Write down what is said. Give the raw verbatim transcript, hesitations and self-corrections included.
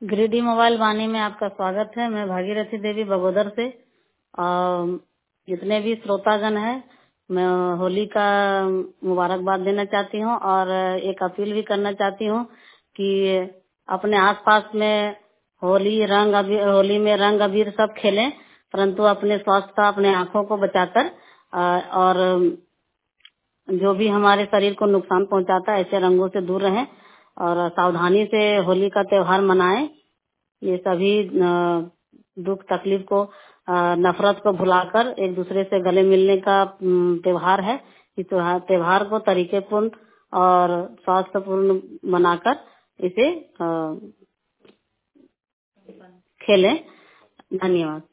Giridih mobile वाणी में आपका स्वागत है। मैं भागीरथी देवी बगोदर से। और जितने भी श्रोतागण हैं, मैं होली का मुबारकबाद देना चाहती हूँ और एक अपील भी करना चाहती हूँ कि अपने आसपास में होली रंग अबीर होली में रंग अबीर सब खेलें, परंतु अपने स्वास्थ्य का, अपने आँखों को बचाकर और जो भी हमारे शरीर को नुकसान पहुंचाता है ऐसे रंगों से दूर रहें और सावधानी से होली का त्योहार मनाएं। ये सभी दुख तकलीफ को, नफरत को भुलाकर एक दूसरे से गले मिलने का त्योहार है। इस त्योहार को तरीकेपूर्ण और स्वास्थ्यपूर्ण मनाकर इसे खेलें। धन्यवाद।